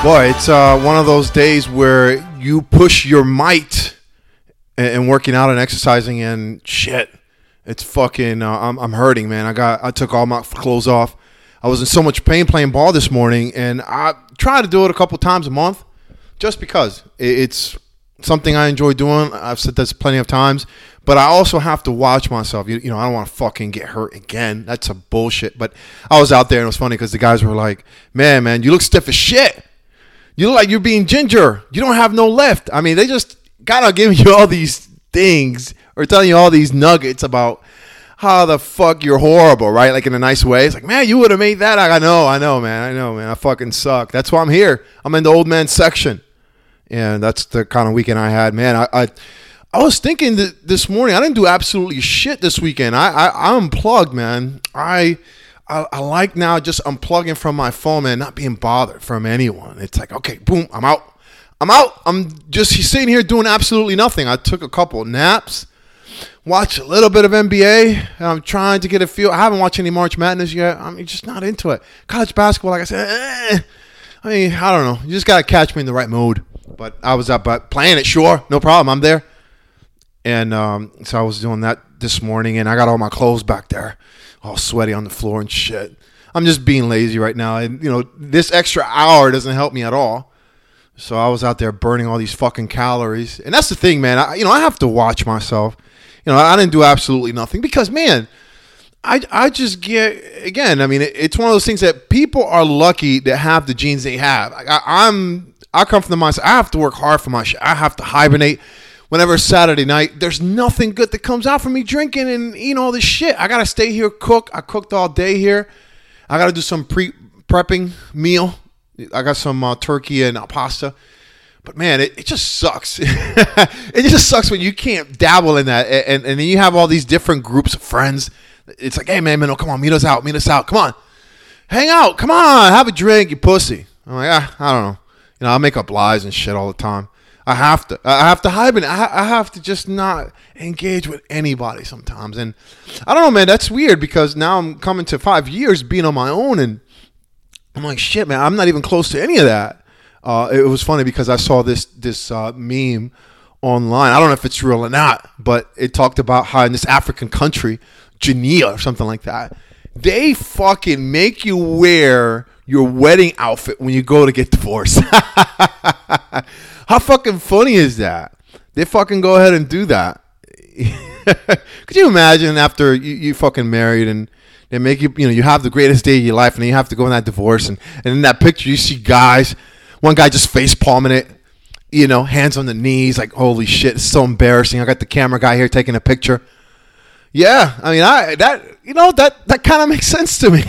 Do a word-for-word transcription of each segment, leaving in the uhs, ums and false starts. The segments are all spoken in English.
Boy, it's uh, one of those days where you push your might and working out and exercising, and shit, it's fucking. Uh, I'm I'm hurting, man. I got I took all my clothes off. I was in so much pain playing ball this morning, and I try to do it a couple times a month, just because it's something I enjoy doing. I've said this plenty of times, but I also have to watch myself. You, you know, I don't want to fucking get hurt again. That's a bullshit. But I was out there, and it was funny because the guys were like, "Man, man, you look stiff as shit. You look like you're being ginger. You don't have no lift." I mean, they just gotta give you all these things or telling you all these nuggets about how the fuck you're horrible, right? Like in a nice way. It's like, man, you would have made that. I know, I know, man. I know, man. I fucking suck. That's why I'm here. I'm in the old man section. And that's the kind of weekend I had. Man, I I, I was thinking that this morning, I didn't do absolutely shit this weekend. I, I, I unplugged, man. I... I, I like now just unplugging from my phone and not being bothered from anyone. It's like, okay, boom, I'm out. I'm out. I'm just sitting here doing absolutely nothing. I took a couple of naps, watched a little bit of N B A. And I'm trying to get a feel. I haven't watched any March Madness yet. I'm just not into it. College basketball, like I said, eh. I mean, I don't know. You just got to catch me in the right mood. But I was up but playing it, sure. No problem. I'm there. And um, so I was doing that this morning, and I got all my clothes back there, all sweaty on the floor and shit. I'm just being lazy right now. And, you know, this extra hour doesn't help me at all. So I was out there burning all these fucking calories. And that's the thing, man. I, you know, I have to watch myself. You know, I didn't do absolutely nothing because, man, I, I just get, again, I mean, it, it's one of those things that people are lucky to have the genes they have. I, I'm, I come from the mindset, I have to work hard for my shit. I have to hibernate. Whenever it's Saturday night, there's nothing good that comes out from me drinking and eating all this shit. I got to stay here, cook. I cooked all day here. I got to do some pre-prepping meal. I got some uh, turkey and uh, pasta. But, man, it, it just sucks. It just sucks when you can't dabble in that. And, and, and then you have all these different groups of friends. It's like, hey, man, man, come on, meet us out, meet us out. Come on. Hang out. Come on. Have a drink, you pussy. I'm like, ah, I don't know. You know, I make up lies and shit all the time. I have to. I have to hibernate. I have to just not engage with anybody sometimes. And I don't know, man. That's weird because now I'm coming to five years being on my own. And I'm like, shit, man, I'm not even close to any of that. Uh, it was funny because I saw this this uh, meme online. I don't know if it's real or not, but it talked about how in this African country, Guinea or something like that, they fucking make you wear your wedding outfit when you go to get divorced. How fucking funny is that? They fucking go ahead and do that. Could you imagine after you, you fucking married and they make you, you know, you have the greatest day of your life and then you have to go in that divorce and, and in that picture you see guys, one guy just face palming it, you know, hands on the knees, like, holy shit, it's so embarrassing. I got the camera guy here taking a picture. Yeah, I mean, I that, you know, that, that kind of makes sense to me.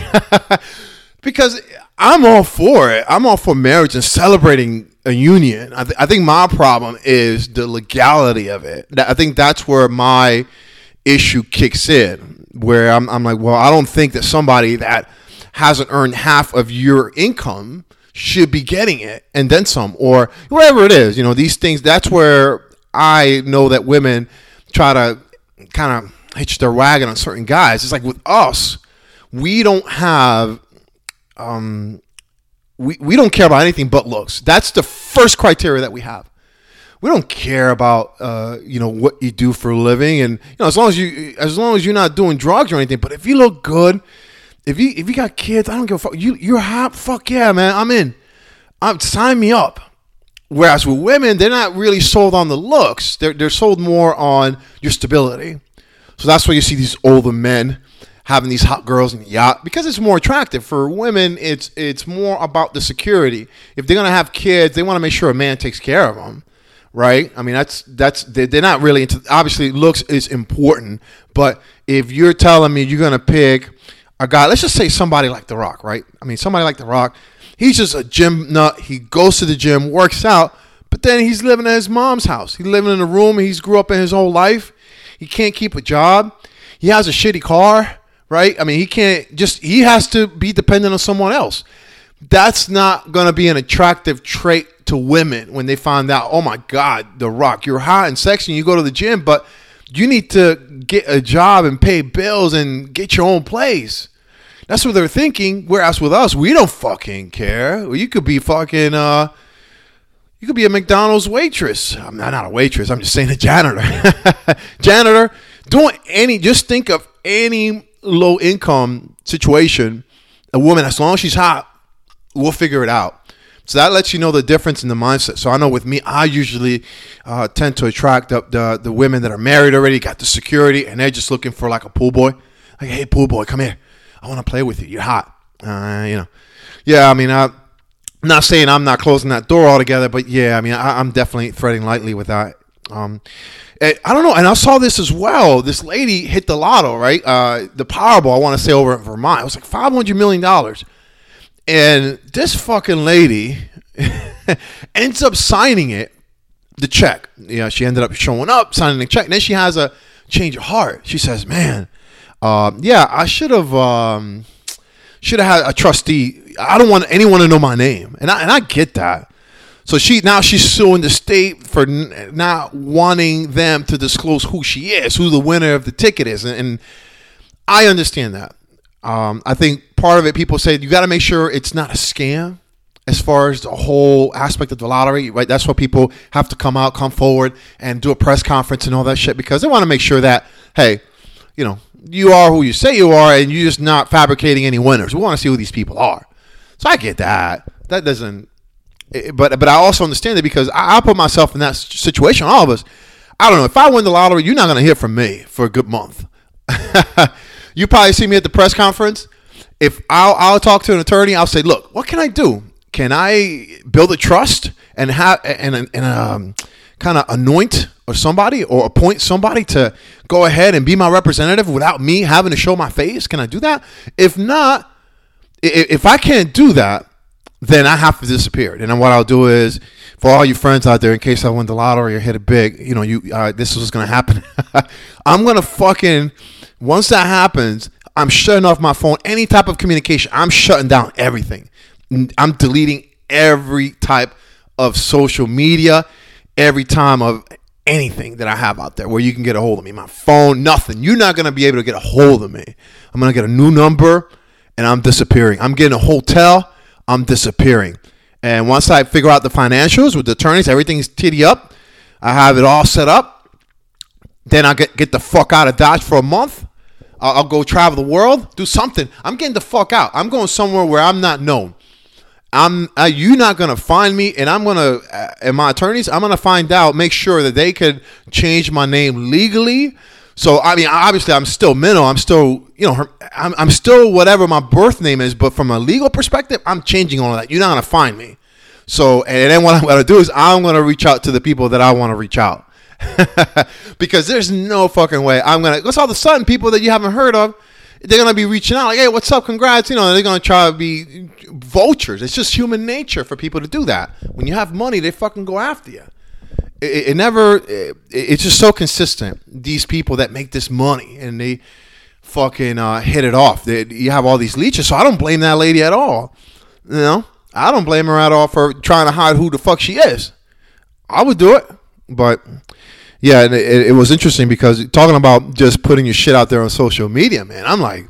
Because I'm all for it. I'm all for marriage and celebrating a union. I, th- I think my problem is the legality of it. I think that's where my issue kicks in, where I'm, I'm like, well, I don't think that somebody that hasn't earned half of your income should be getting it and then some, or whatever it is. You know, these things, that's where I know that women try to kind of hitch their wagon on certain guys. It's like with us, we don't have... Um, we, we don't care about anything but looks. That's the first criteria that we have. We don't care about uh, you know, what you do for a living, and you know, as long as you as long as you're not doing drugs or anything. But if you look good, if you if you got kids, I don't give a fuck. You you're hot. Fuck yeah, man. I'm in. I'm, sign me up. Whereas with women, they're not really sold on the looks. They're they're sold more on your stability. So that's why you see these older men having these hot girls in the yacht, because it's more attractive. For women, it's it's more about the security. If they're gonna have kids, they want to make sure a man takes care of them, right? I mean, that's that's they're not really into. Obviously, looks is important, but if you're telling me you're gonna pick a guy, let's just say somebody like The Rock, right? I mean, somebody like The Rock, he's just a gym nut. He goes to the gym, works out, but then he's living at his mom's house. He's living in a room he's grew up in his whole life. He can't keep a job. He has a shitty car. Right? I mean, he can't just, he has to be dependent on someone else. That's not going to be an attractive trait to women when they find out, oh my God, The Rock, you're hot and sexy and you go to the gym, but you need to get a job and pay bills and get your own place. That's what they're thinking. Whereas with us, we don't fucking care. You could be fucking, uh, you could be a McDonald's waitress. I'm not, not a waitress. I'm just saying a janitor. Janitor, doing any, just think of any low income situation. A woman, as long as she's hot, we'll figure it out. So that lets you know the difference in the mindset. So I know with me, I usually uh, tend to attract the, the the women that are married already, got the security, and they're just looking for like a pool boy. Like, hey, pool boy, come here. I want to play with you. You're hot. Uh, you know. Yeah, I mean, I, I'm not saying I'm not closing that door altogether, but yeah, I mean, I, I'm definitely treading lightly with that. Um, I don't know. And I saw this as well. This lady hit the lotto, right? Uh, the Powerball, I want to say over in Vermont. It was like five hundred million dollars. And this fucking lady ends up signing it, the check. You know, she ended up showing up, signing the check. And then she has a change of heart. She says, man, uh, yeah, I should have um, should have had a trustee. I don't want anyone to know my name. And I, and I get that. So she now she's suing the state for n- not wanting them to disclose who she is, who the winner of the ticket is. And, and I understand that. Um, I think part of it, people say you got to make sure it's not a scam as far as the whole aspect of the lottery, right? That's why people have to come out, come forward and do a press conference and all that shit, because they want to make sure that, hey, you know, you are who you say you are and you're just not fabricating any winners. We want to see who these people are. So I get that. That doesn't, but, but I also understand it because I, I put myself in that situation. All of us, I don't know, if I win the lottery, you're not going to hear from me for a good month. You probably see me at the press conference. If I'll, I'll talk to an attorney, I'll say, look, what can I do? Can I build a trust and have and, and, and um, kind of anoint or somebody or appoint somebody to go ahead and be my representative without me having to show my face? Can I do that? If not, if I can't do that, then I have to disappear. And then what I'll do is, for all you friends out there, in case I win the lottery or hit it big, you know, you uh, this is what's going to happen. I'm going to fucking... Once that happens, I'm shutting off my phone, any type of communication. I'm shutting down everything. I'm deleting every type of social media, every time of anything that I have out there where you can get a hold of me. My phone, nothing. You're not going to be able to get a hold of me. I'm going to get a new number, and I'm disappearing. I'm getting a hotel. I'm disappearing. And once I figure out the financials with the attorneys, everything's titty up. I have it all set up. Then I get, get the fuck out of Dodge for a month. I'll go travel the world, do something. I'm getting the fuck out. I'm going somewhere where I'm not known. I'm uh, you're not gonna find me, and I'm gonna uh, and my attorneys, I'm gonna find out, make sure that they could change my name legally. So I mean, obviously, I'm still Minnow. I'm still, you know, her, I'm I'm still whatever my birth name is. But from a legal perspective, I'm changing all of that. You're not gonna find me. So and then what I'm gonna do is I'm gonna reach out to the people that I want to reach out. Because there's no fucking way I'm gonna. Because all of a sudden, people that you haven't heard of, they're gonna be reaching out like, "Hey, what's up? Congrats!" You know, they're gonna try to be vultures. It's just human nature for people to do that. When you have money, they fucking go after you. It, it never. It, it's just so consistent. These people that make this money and they fucking uh, hit it off. They, you have all these leeches, so I don't blame that lady at all. You know, I don't blame her at all for trying to hide who the fuck she is. I would do it, but. Yeah, and it, it was interesting because talking about just putting your shit out there on social media, man, I'm like,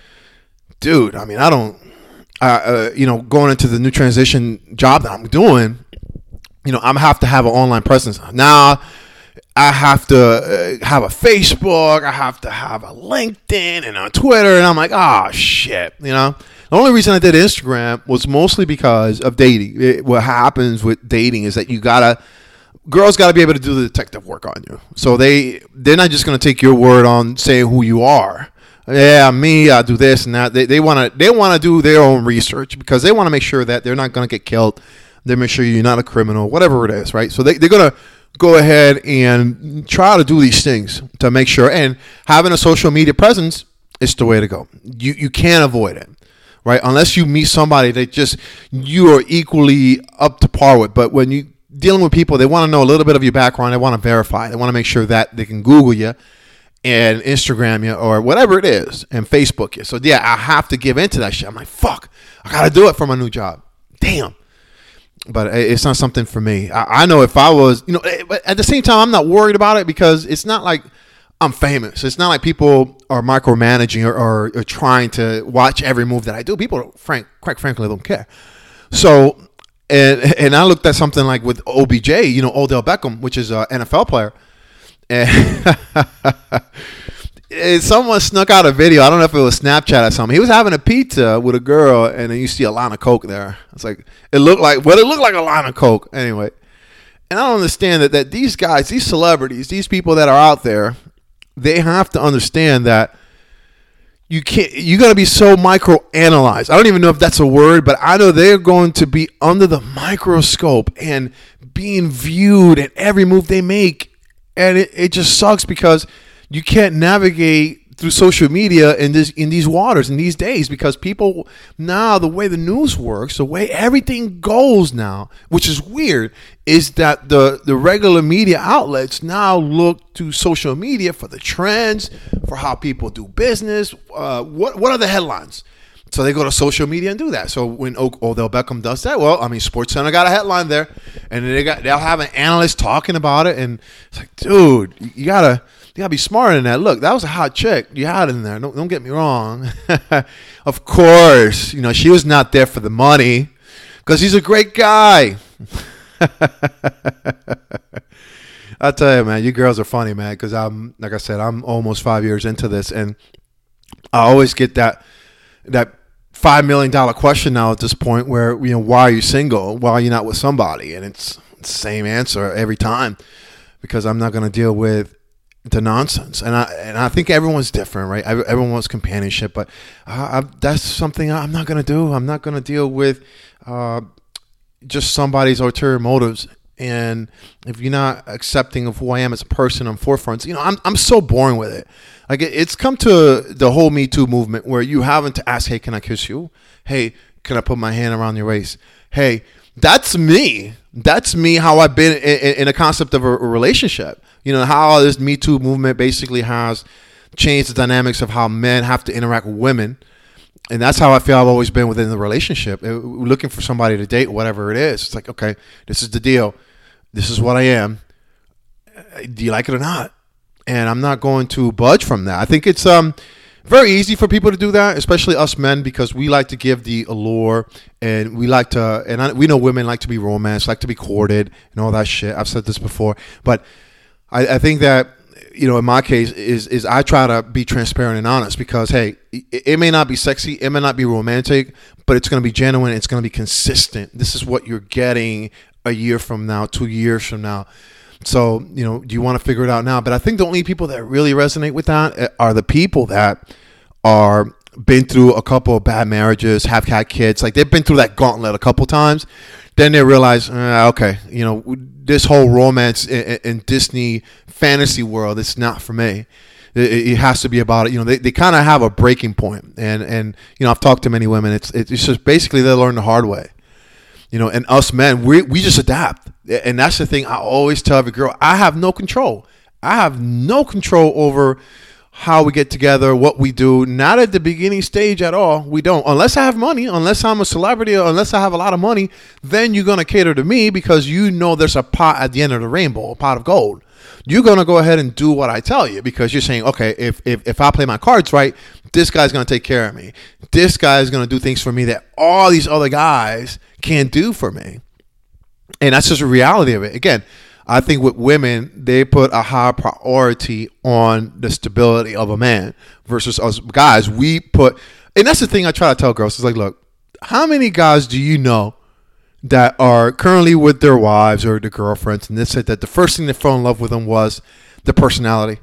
dude, I mean, I don't, uh, uh, you know, going into the new transition job that I'm doing, you know, I'm have to have an online presence. Now, I have to uh, have a Facebook, I have to have a LinkedIn and a Twitter, and I'm like, oh, shit, you know. The only reason I did Instagram was mostly because of dating. It, what happens with dating is that you got to, girls got to be able to do the detective work on you. So they, they're not just going to take your word on saying who you are. Yeah, me, I do this and that. They they want to they want to do their own research because they want to make sure that they're not going to get killed. They make sure you're not a criminal, whatever it is, right? So they, they're going to go ahead and try to do these things to make sure. And having a social media presence is the way to go. You you can't avoid it, right? Unless you meet somebody that just you are equally up to par with. But when you dealing with people, they want to know a little bit of your background. They want to verify. They want to make sure that they can Google you and Instagram you or whatever it is and Facebook you. So yeah, I have to give into that shit. I'm like, fuck, I got to do it for my new job. Damn. But it's not something for me. I, I know if I was, you know, but at the same time, I'm not worried about it because it's not like I'm famous. It's not like people are micromanaging or, or, or trying to watch every move that I do. People, frank, quite frankly, don't care. So, and and I looked at something like with O B J, you know, Odell Beckham, which is an N F L player. And someone snuck out a video. I don't know if it was Snapchat or something. He was having a pizza with a girl, and then you see a line of Coke there. It's like, it looked like, well, it looked like a line of Coke. Anyway. And I don't understand that, that these guys, these celebrities, these people that are out there, they have to understand that you can't, you're going to be so micro-analyzed. I don't even know if that's a word, but I know they're going to be under the microscope and being viewed at every move they make. And it, it just sucks because you can't navigate through social media in this in these waters in these days, because people now, the way the news works, the way everything goes now, which is weird, is that the the regular media outlets now look to social media for the trends, for how people do business. Uh, what what are the headlines? So they go to social media and do that. So when Odell Beckham does that, well, I mean, SportsCenter got a headline there, and they got they'll have an analyst talking about it, and it's like, dude, you gotta. You gotta be smarter than that. Look, that was a hot chick. You had in there. Don't, don't get me wrong. Of course, you know, she was not there for the money because he's a great guy. I'll tell you, man, you girls are funny, man, because I'm, like I said, I'm almost five years into this, and I always get that that five million dollars question now at this point where, you know, why are you single? Why are you not with somebody? And it's the same answer every time, because I'm not going to deal with the nonsense, and I and I think everyone's different, right? Everyone wants companionship, but I, I, that's something I'm not gonna do. I'm not gonna deal with uh, just somebody's ulterior motives. And if you're not accepting of who I am as a person on forefronts, you know, I'm I'm so boring with it. Like it, it's come to the whole Me Too movement where you having to ask, hey, can I kiss you? Hey, can I put my hand around your waist? Hey, that's me. That's me. How I've been in, in a concept of a, a relationship. You know, how this Me Too movement basically has changed the dynamics of how men have to interact with women. And that's how I feel I've always been within the relationship. Looking for somebody to date, whatever it is. It's like, okay, this is the deal. This is what I am. Do you like it or not? And I'm not going to budge from that. I think it's um very easy for people to do that, especially us men, because we like to give the allure, and we like to, and I, we know women like to be romanced, like to be courted, and all that shit. I've said this before, but I, I think that, you know, in my case, is is I try to be transparent and honest, because hey, it, it may not be sexy, it may not be romantic, but it's going to be genuine, it's going to be consistent. This is what you're getting a year from now, two years from now. So, you know, do you want to figure it out now? But I think the only people that really resonate with that are the people that are been through a couple of bad marriages, have had kids, like they've been through that gauntlet a couple times. Then they realize, uh, okay, you know, this whole romance in, in Disney fantasy world, it's not for me. It, it has to be about it. You know, they, they kind of have a breaking point. And, and, you know, I've talked to many women. It's, it's just basically they learn the hard way. You know, and us men, we we just adapt. And that's the thing I always tell every girl. I have no control. I have no control over how we get together, what we do. Not at the beginning stage at all. We don't. Unless I have money, unless I'm a celebrity, or unless I have a lot of money, then you're going to cater to me because you know there's a pot at the end of the rainbow, a pot of gold. You're going to go ahead and do what I tell you because you're saying, okay, if, if, if I play my cards right, this guy's going to take care of me. This guy is going to do things for me that all these other guys can't do for me. And that's just a reality of it. Again, I think with women, they put a high priority on the stability of a man versus us guys. We put, and that's the thing I try to tell girls. It's like, look, how many guys do you know that are currently with their wives or their girlfriends, and they said that the first thing they fell in love with them was the personality?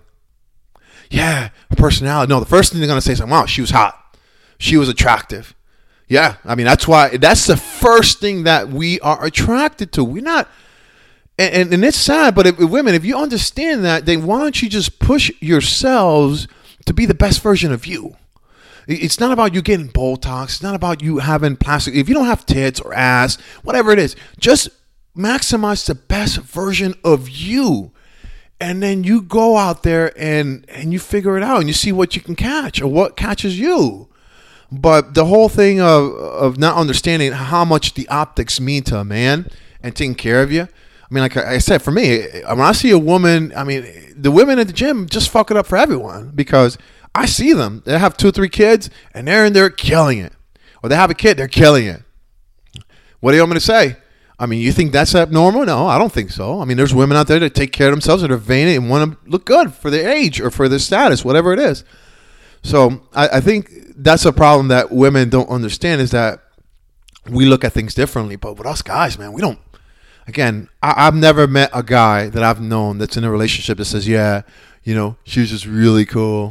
Yeah, her personality. No, the first thing they're going to say is, wow, she was hot. She was attractive. Yeah, I mean, that's why, that's the first thing that we are attracted to. We're not, and, and, and it's sad, but if, women, if you understand that, then why don't you just push yourselves to be the best version of you? It's not about you getting Botox. It's not about you having plastic. If you don't have tits or ass, whatever it is, just maximize the best version of you. And then you go out there and, and you figure it out and you see what you can catch or what catches you. But the whole thing of, of not understanding how much the optics mean to a man and taking care of you. I mean, like I said, for me, when I see a woman, I mean, the women at the gym just fuck it up for everyone, because I see them. They have two or three kids, and they're in there killing it. Or they have a kid, they're killing it. What do you want me to say? I mean, you think that's abnormal? No, I don't think so. I mean, there's women out there that take care of themselves, that are vain and want to look good for their age or for their status, whatever it is. So I, I think that's a problem that women don't understand, is that we look at things differently. But with us guys, man, we don't. Again, I, I've never met a guy that I've known that's in a relationship that says, yeah, you know, she was just really cool.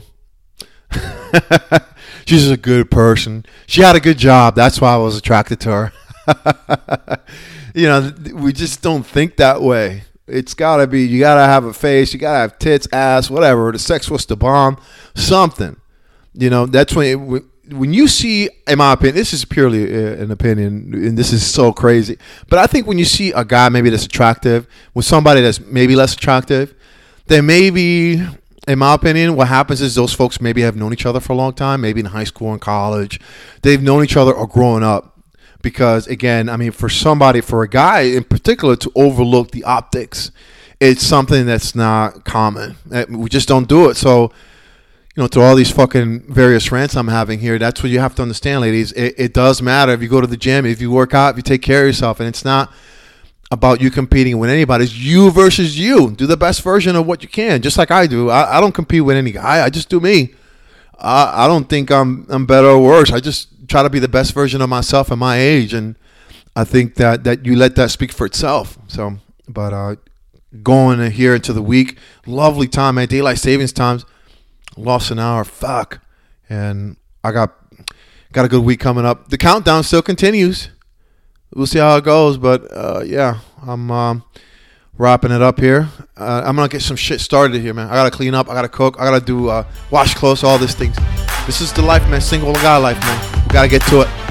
She's just a good person. She had a good job. That's why I was attracted to her. You know, we just don't think that way. It's got to be, you got to have a face, you got to have tits, ass, whatever. The sex was the bomb, something. You know, that's when, it, when you see, in my opinion, this is purely an opinion, and this is so crazy, but I think when you see a guy maybe that's attractive with somebody that's maybe less attractive, then maybe, in my opinion, what happens is those folks maybe have known each other for a long time, maybe in high school and college. They've known each other or growing up. Because, again, I mean, for somebody, for a guy in particular to overlook the optics, it's something that's not common. We just don't do it. So, you know, through all these fucking various rants I'm having here, that's what you have to understand, ladies. It, it does matter if you go to the gym, if you work out, if you take care of yourself. And it's not about you competing with anybody. It's you versus you. Do the best version of what you can, just like I do. I, I don't compete with any guy. I just do me. I, I don't think I'm I'm better or worse. I just try to be the best version of myself at my age, and I think that, that you let that speak for itself. So, but uh, going here into the week, lovely time, man. Daylight savings times, lost an hour, fuck, and I got got a good week coming up. The countdown still continues. We'll see how it goes, but uh, yeah, I'm um, wrapping it up here. Uh, I'm gonna get some shit started here, man. I gotta clean up, I gotta cook, I gotta do uh, wash clothes, all these things. This is the life, man. Single guy life, man. We gotta get to it.